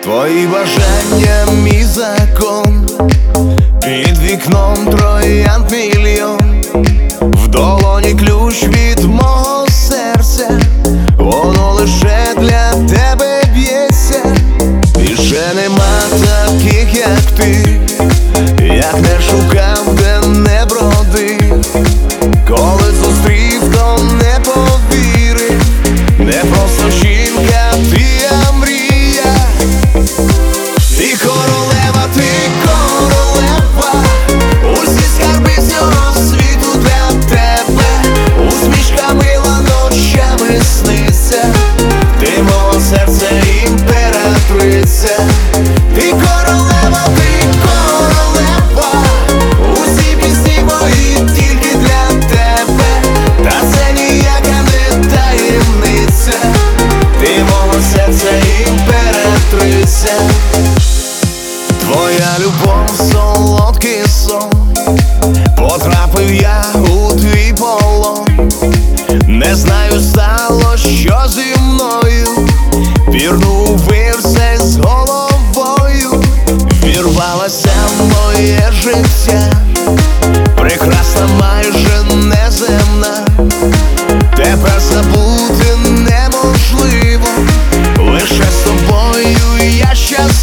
Твої бажання, мій закон, під вікном троянд мільйон, в долоні ключ від мого серця, воно лише для тебе б'ється. І ще нема таких, як ти, як не шукав, де не бродив. Коли зустрів, то не повірив, не просто жінка, ти а мрія. Ти королева, усі скарби цього світу для тебе. Усмішка мила ночами сниться, ти мого серця імператриця. Ти королева, усі пісні мої тільки для тебе. Та це ніяка не таємниця, ти мого серця імператриця. Твоя любов, солодкий сон, потрапив я у твій полон. Не знаю, стало, що зі мною, пірнув вирсе з головою. Вірвалася в моє життя, прекрасна, майже неземна. Тепер забути неможливо, лише з тобою я щасливий.